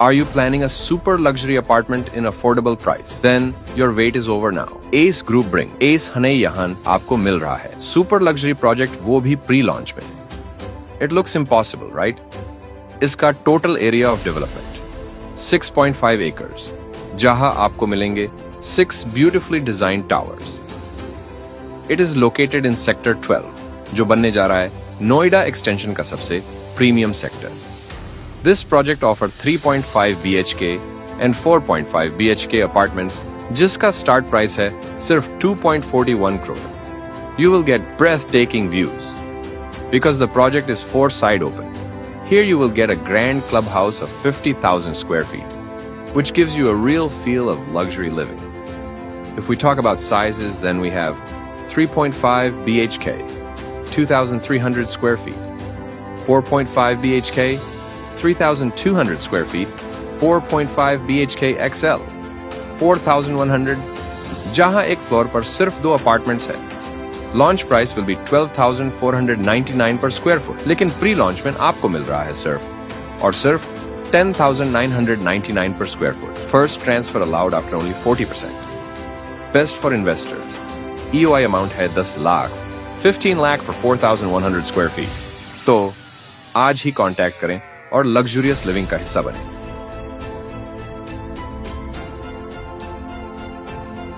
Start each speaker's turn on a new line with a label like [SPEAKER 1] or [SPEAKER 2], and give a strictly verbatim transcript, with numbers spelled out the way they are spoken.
[SPEAKER 1] Are you planning a super luxury apartment in affordable price? Then your wait is over now. Ace Group Bring Ace हने यहाँ आपको मिल रहा है super luxury project, वो भी pre-launch में. It looks impossible, right? इसका total area of development six point five acres, जहाँ आपको मिलेंगे six beautifully designed towers. It is located in sector twelve, जो बनने जा रहा है नोएडा extension का सबसे premium sector. This project offers three point five B H K and four point five B H K apartments, जिसका start price है सिर्फ two point four one crore. You will get breathtaking views because the project is four side open. Here you will get a grand clubhouse of fifty thousand square feet, which gives you a real feel of luxury living. If we talk about sizes, then we have three point five B H K, two thousand three hundred square feet, four point five B H K, three thousand two hundred square feet, four point five B H K X L, four thousand one hundred, जहां एक floor पर सिर्फ दो apartments हैं. Launch price will be twelve thousand four hundred ninety-nine पर square foot, लेकिन pre launch में आपको मिल रहा है सिर्फ और सिर्फ ten thousand nine hundred ninety-nine per square foot. First transfer allowed after only forty percent. Best for investors. E O I amount है ten lakh, fifteen lakh for four thousand one hundred square feet. तो आज ही contact करें और luxurious living का हिस्सा बने.